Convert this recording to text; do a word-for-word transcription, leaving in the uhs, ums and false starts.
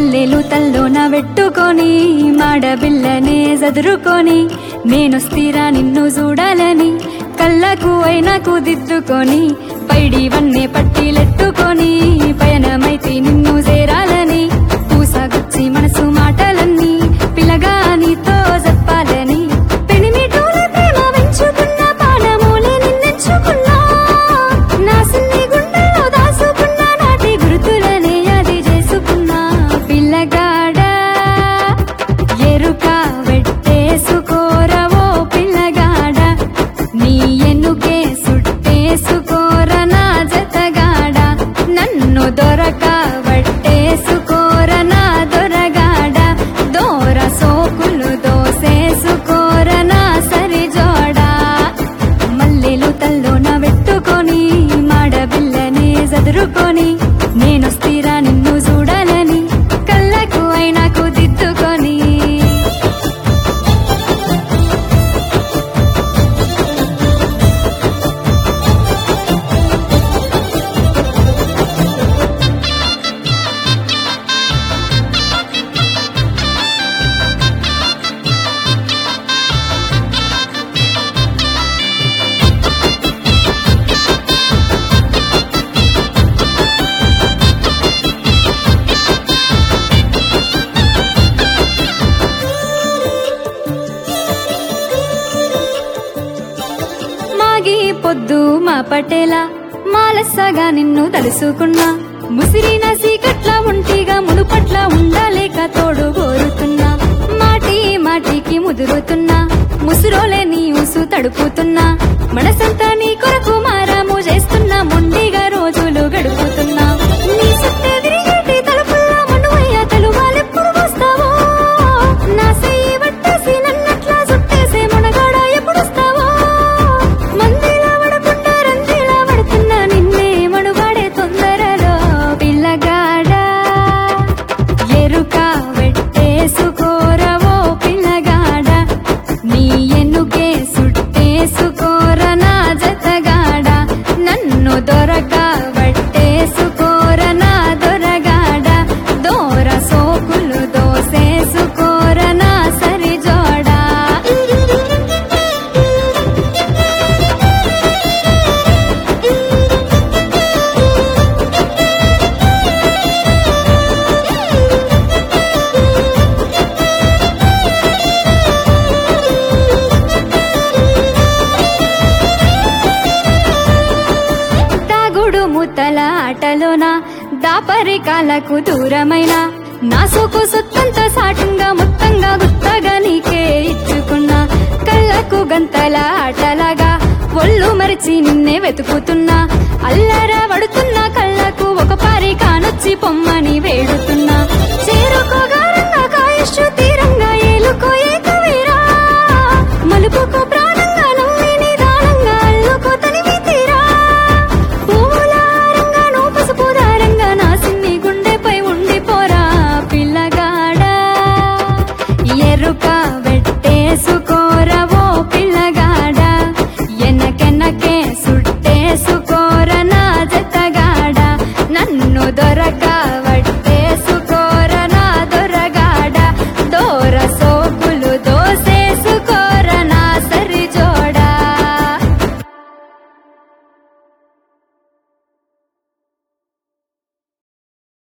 మల్లెలు తల్లోన పెట్టుకొని మాడబిల్లనే చదురుకొని నేనొస్తీరా నిన్ను చూడాలని కళ్ళకు అయినాకు దిద్దుకొని పైడి వన్నే పట్టిలెట్టుకొని పయనమైతే నిన్ను చేరాలని పూసగుచ్చి మనసు మాటలన్నీ పిలగా నీతో చెప్పాలని పెనిమిటూరి ప్రేమ వెంచుకున్న పానమూలే నిన్నెంచుకున్నా నా సిన్ని గుండెల్లో దాసుకున్న నాటి గుర్తులనే అది చేసుకున్నా పిల్లగాడా ఎరుక వెట్టేసుకోరవో పిల్లగాడ నీ ఎన్నుకే సుట్టేసుకోర నా జతగాడ నన్ను దొరక వట్టేసుకోర నా దొరగాడ దోర సోకులు దోసేసుకోర నా సరి జోడా మల్లెలు తల్లోన పెట్టుకొని మాడబిల్లనే చదురుకొని నేనొస్తీరా నిన్ను చూడాలని కళ్ళకు అయినాకు దిద్దుకొని మాగి పొద్దు మా పటేలా మాలస్సగా నిన్ను తలుసుకున్నా ముసిరిన సీకట్ల ఒంటిగా మునుపట్ల ఉండలేక తోడు కోరుతున్నా మాటి మాటికి ముదురుతున్నా ముసురోలే నీ ఉసు తడుపుతున్నా మనసంతా నీ కొరకు మారాము చేస్తున్నా మొండిగా రోజులు గడుపుతున్నా నీ చుట్టే తిరిగేటి తలుపుల్లా మనువయ్య తలువాలెప్పుడు వస్తావో నా సెయ్యి పట్టేసి నన్నట్లా చుట్టేసే మునగాడ ఎప్పుడొస్తావో మందిలా వడకుండా రందిలా వడుతున్నా నిన్నే మనువాడే తొందరలో పిల్లగాడ ఎరుక వెట్టేసుకోరవో పిల్లగాడ నీ ఎన్నుకే సుట్టేసుకోర నా జతగాడ నన్ను దొరక వట్టేసుకోర నా దొరగాడ దోర సోకులు దోసేసుకోర నా సరి జోడా తాగుడు ముతల ఆటలోన దాపరికాలకు దూరమైన నా సోకు సొత్తంత సాటంగా మొత్తంగా గుత్తగా నీకే ఇచ్చుకున్నా కళ్ళకు గంతల ఆటలాగా ఒళ్ళు మరిచి నిన్నే వెతుకుతున్నా అల్లరా వడుతున్నా కళ్ళకు ఒక పారి కానొచ్చి పొమ్మని వేడుతున్నా